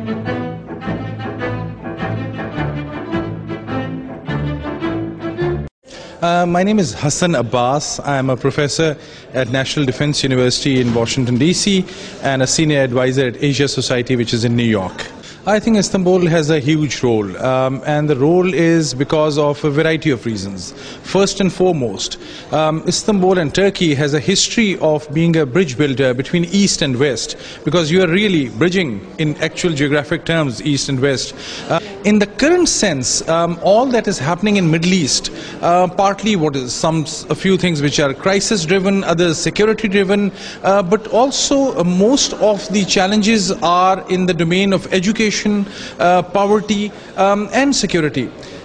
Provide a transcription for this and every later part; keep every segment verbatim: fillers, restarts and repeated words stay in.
Uh, my name is Hassan Abbas. I am a professor at National Defense University in Washington, D C and a senior advisor at Asia Society, which is in New York. I think Istanbul has a huge role, um, and the role is because of a variety of reasons. First and foremost, um, Istanbul and Turkey has a history of being a bridge builder between East and West, because you are really bridging, in actual geographic terms, East and West. Uh, in the current sense, um, all that is happening in Middle East, uh, partly what is some a few things which are crisis-driven, others security-driven, uh, but also uh, most of the challenges are in the domain of education, Uh, poverty um, and security.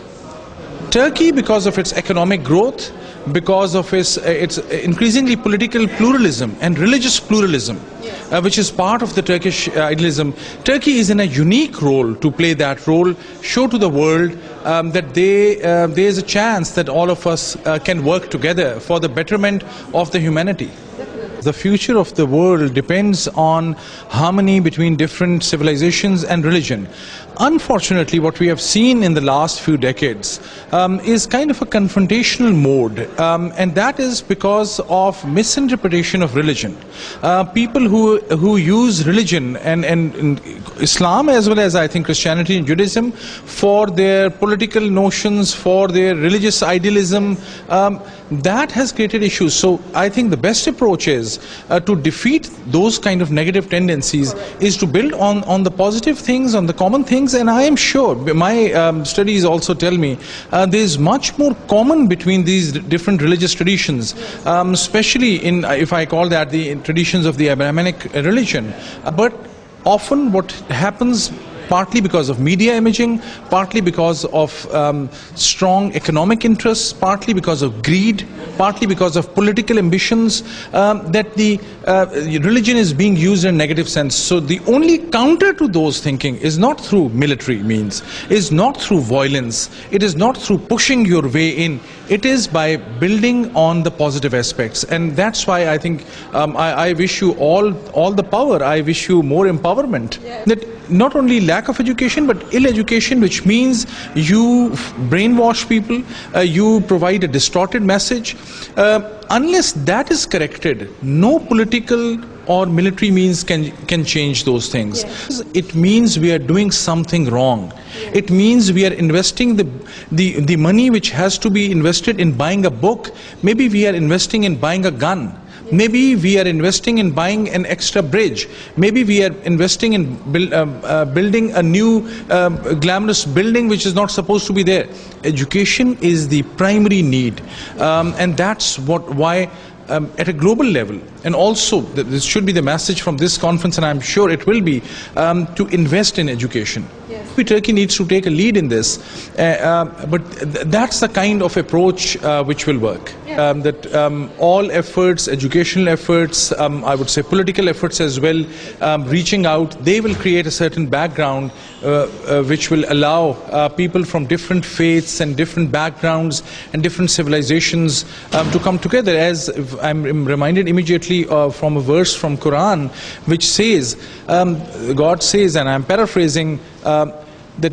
Turkey, because of its economic growth, because of its, uh, its increasingly political pluralism and religious pluralism, uh, which is part of the Turkish uh, idealism, Turkey is in a unique role to play that role, show to the world um, that they, uh, there is a chance that all of us uh, can work together for the betterment of the humanity. The future of the world depends on harmony between different civilizations and religion. Unfortunately, what we have seen in the last few decades um, is kind of a confrontational mode, um, and that is because of misinterpretation of religion. Uh, people who who use religion and, and, and Islam, as well as I think Christianity and Judaism, for their political notions, for their religious idealism, um, that has created issues. So I think the best approach is uh, to defeat those kind of negative tendencies is to build on, on the positive things, on the common things. And I am sure, my um, studies also tell me, uh, there is much more common between these different religious traditions, um, especially in, if I call that, the traditions of the Abrahamic religion. Uh, but often what happens, partly because of media imaging, partly because of um, strong economic interests, partly because of greed, partly because of political ambitions, um, that the uh, religion is being used in a negative sense. So the only counter to those thinking is not through military means, is not through violence, it is not through pushing your way in, it is by building on the positive aspects. And that's why I think um, I, I wish you all, all the power, I wish you more empowerment. Yeah. That not only lack of education, but ill education, which means you brainwash people, uh, you provide a distorted message. Uh, unless that is corrected, no political or military means can can change those things. Yes. It means we are doing something wrong. Yes. It means we are investing the, the, the money which has to be invested in buying a book. Maybe we are investing in buying a gun. Maybe we are investing in buying an extra bridge. Maybe we are investing in build, uh, uh, building a new um, glamorous building which is not supposed to be there. Education is the primary need, um, and that's what why um, at a global level, and also this should be the message from this conference, and I'm sure it will be, um, to invest in education. Yes. Turkey needs to take a lead in this, uh, uh, but th that's the kind of approach uh, which will work. Yeah. Um, that um, all efforts, educational efforts, um, I would say political efforts as well, um, reaching out, they will create a certain background uh, uh, which will allow uh, people from different faiths and different backgrounds and different civilizations um, to come together. As I'm reminded immediately uh, from a verse from Quran which says, um, God says, and I'm paraphrasing, uh, that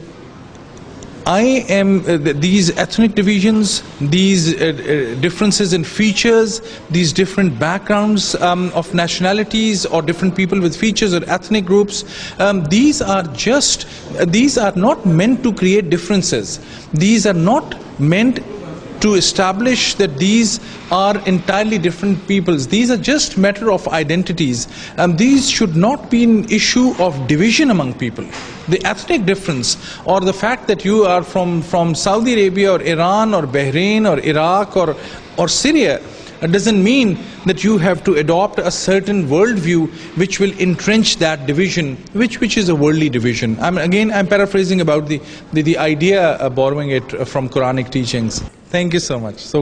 I am, uh, these ethnic divisions, these uh, uh, differences in features, these different backgrounds um, of nationalities or different people with features or ethnic groups, um, these are just, uh, these are not meant to create differences. These are not meant to establish that these are entirely different peoples. These are just matter of identities. Um, these should not be an issue of division among people. The ethnic difference, or the fact that you are from, from Saudi Arabia or Iran or Bahrain or Iraq or, or Syria, it doesn't mean that you have to adopt a certain worldview which will entrench that division, which which is a worldly division. I'm, again, I'm paraphrasing about the, the, the idea, uh, borrowing it from Quranic teachings. Thank you so much. So